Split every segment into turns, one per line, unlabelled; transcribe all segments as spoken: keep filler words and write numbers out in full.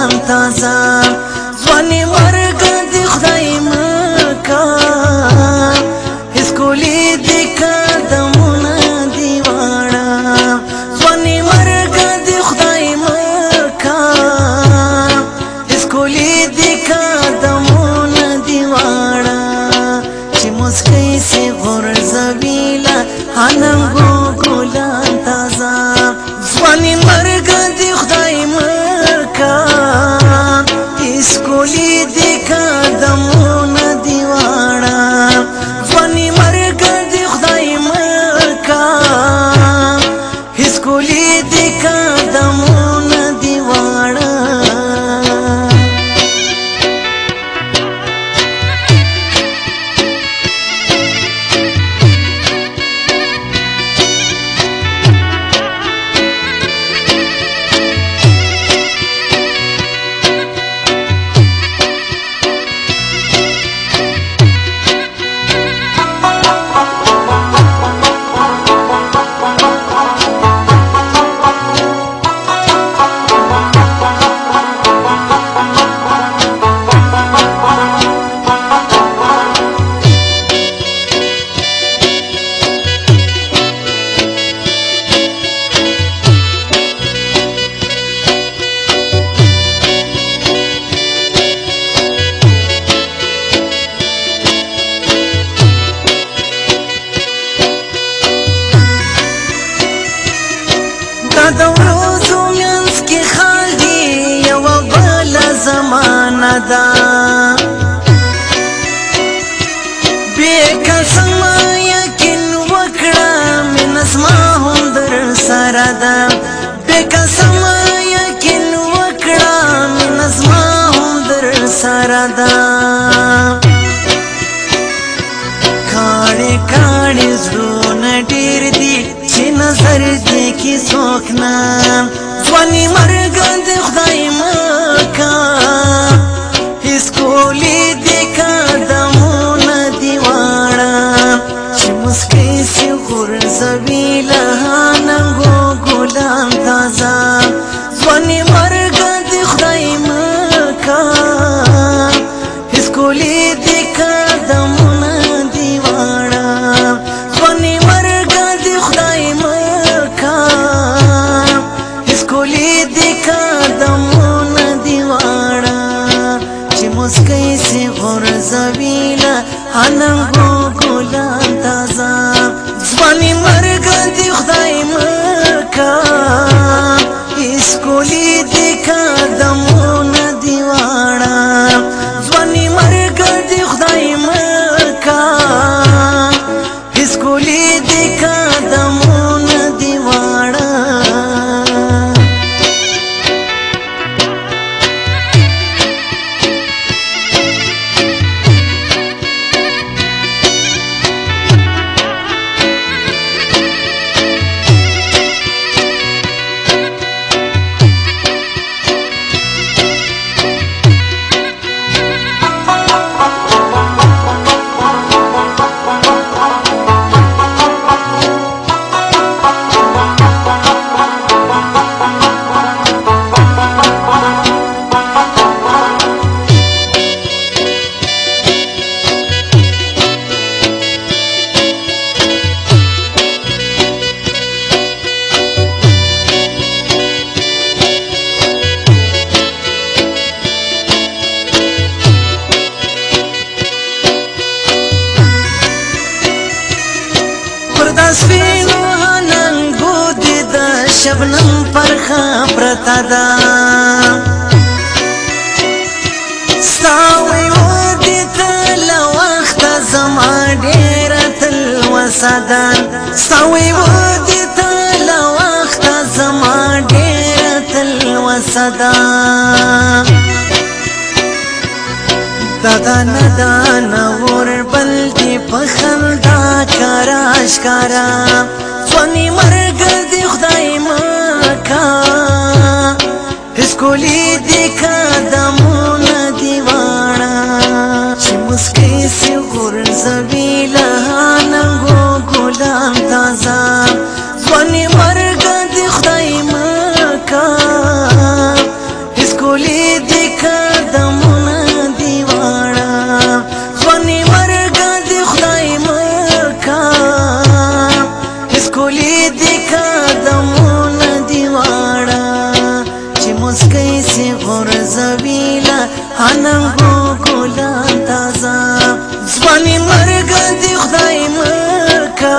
ګلان تازه ځواني مرګ د خدای مکا هیڅ کولی دې قدمونه دي واړه ځواني مرګ د خدای مکا هیڅ کولی دې قدمونه دي واړه چې مسکۍ سي غورځوي هننګو ګلان تازه ځواني مرګ د خدای مکا هیڅ کولی دې قدمونه دي واړه ځواني مرګ د خدای مکا هیڅ کولی دې قدمونه دي واړه د ورځو منځ کې خال دی یوه بله زمانه ده بې قسمه یقین وکړه مینه زما هم در سره ده بې قسمه یقین وکړه مینه زما هم در سره ده کاڼې کاڼې زړونه ډېر دي چې نظر دې کې څوک نه ځواني مرګ د خدای مکا هیڅ کولی دې قدمونه دي واړه چې مسکۍ سي غورځوي له هننګو ګلان تازه ځواني مرګ د خدای مکا هیڅ کولی دې قدمونه دي واړه ځواني مرګ د خدای مکا هیڅ کولی دې قدمونه دي واړه چې مسکۍ سي غورځوي له هننګو ګلان تازه ځواني مرګ د خدای مکا هیڅ کولی دې قدمونه دي واړه ځواني مرګ د خدای مکا هیڅ کولی دې قدمونه دي واړه سپینو هننګو دې د شبنم پرخه پرته ده ستا ویو دې ته له وخته زما ډېره تلوسه ده ستا ویو دې ته له وخته زما ډېره تلوسه ده دادا ندانه ور بل دې په خندا کاره اشکاره ځواني مرګ د خدای مکا هیڅ کولی دې قدمونه دي واړه چې مسکۍ سي غورځوي له هننګو ګلان تازه ځواني مرګ د خدای مکا هیڅ کولی مسکی سی غرزوی له اننګو ګلان تازه ځواني مرګ دی خدای مکا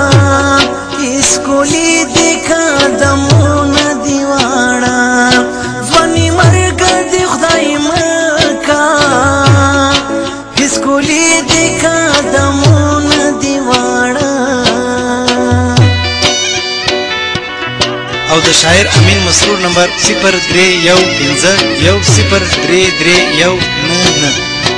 اسکولی دی قدمونه دی واړه ځواني مرګ دی خدای مکا اسکولی دی قدمونه دی واړه
او د شاعر امین مسرور نمبر صفر درې یو پنځه یو صفر درې درې یو نه نه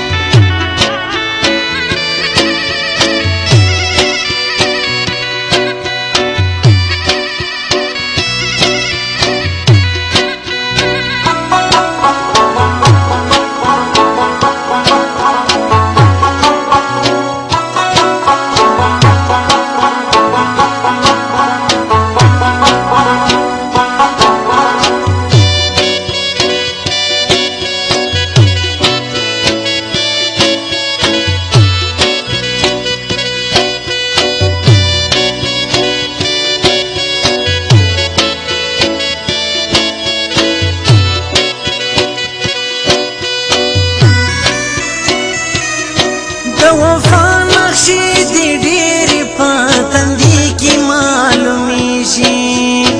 وفا نقشی دی ډیری پتندی کی معلومیږي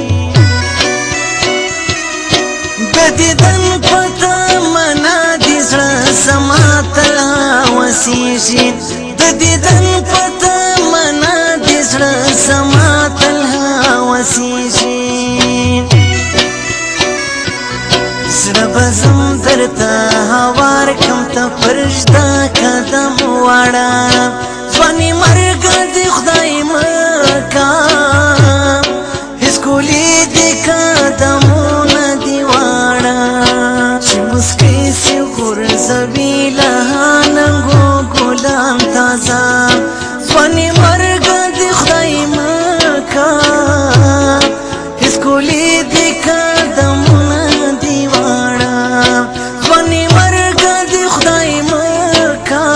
د دیدن پته منا دي زړه سماتل وسیږي د دیدن پته منا دي زړه سماتل وسیږي زړه بزم درته هوار کم ته فرشته قدم واړه ځواني مرګ دی خدای مکا اسکولی دی قدمونه دی واړه چې مسکی سی غرزوی له اننګو ګلان تازه ځواني مرګ دی خدای مکا اسکولی دی قدمونه دی واړه ځواني مرګ دی خدای مکا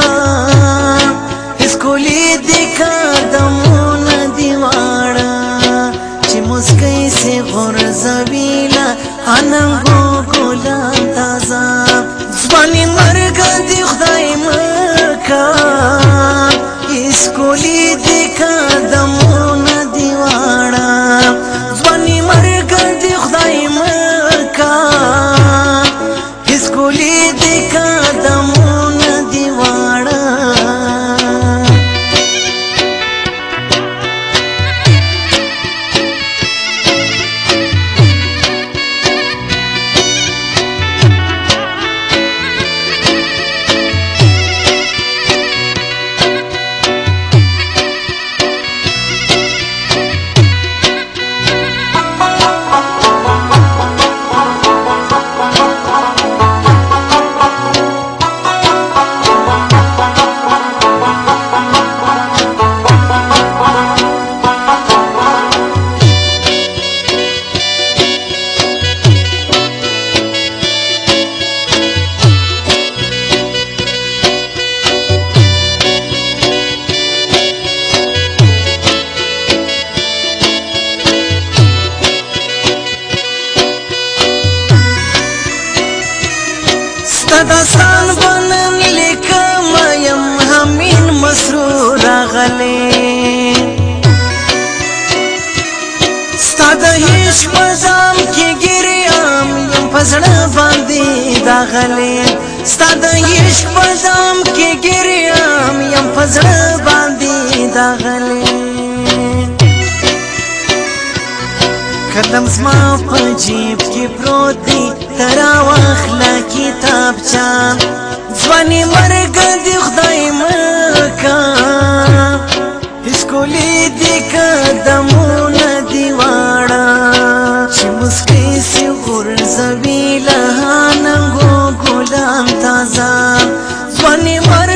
اسکولی دی قدمونه دی واړه چې مسکی سی غرزوی له اننګو ګلان تازه ځواني مرګ دی خدای مکا اسکولی دی قدمونه دی واړه ځواني مرګ دی خدای مکا اسکولی دی قدمونه دی واړه داستان بنن لیکم یم امین مسرور راغلی ستا د عشق په ځام کې ګریام یم په زړه باندې داغلی ستا د عشق په ځام کې ګریام یم په زړه باندې داغلی قدم زما په جیب کې پروت دی ترا واخله کتابچه ځواني مرګ دی خدای مکا اسکولی دی قدمونه دی واړه چې مسکی سی غرزوی له اننګو ګلان تازه ځواني